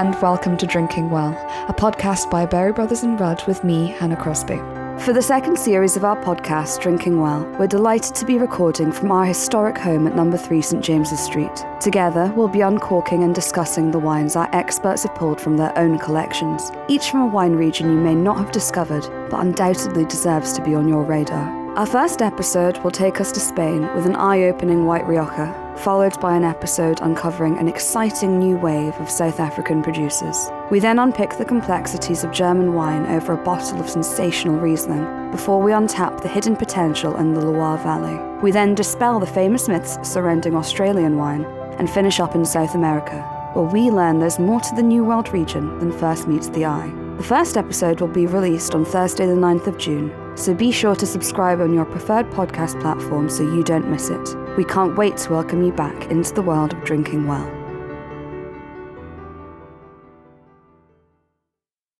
and welcome to Drinking Well, a podcast by Berry Brothers and Rudd with me, Hannah Crosby. For the second series of our podcast, Drinking Well, we're delighted to be recording from our historic home at number 3 St James's Street. Together, we'll be uncorking and discussing the wines our experts have pulled from their own collections, each from a wine region you may not have discovered, but undoubtedly deserves to be on your radar. Our first episode will take us to Spain with an eye-opening white Rioja, followed by an episode uncovering an exciting new wave of South African producers. We then unpick the complexities of German wine over a bottle of sensational Riesling, before we untap the hidden potential in the Loire Valley. We then dispel the famous myths surrounding Australian wine, and finish up in South America, where we learn there's more to the New World region than first meets the eye. The first episode will be released on Thursday the 9th of June, so be sure to subscribe on your preferred podcast platform so you don't miss it. We can't wait to welcome you back into the world of Drinking Well.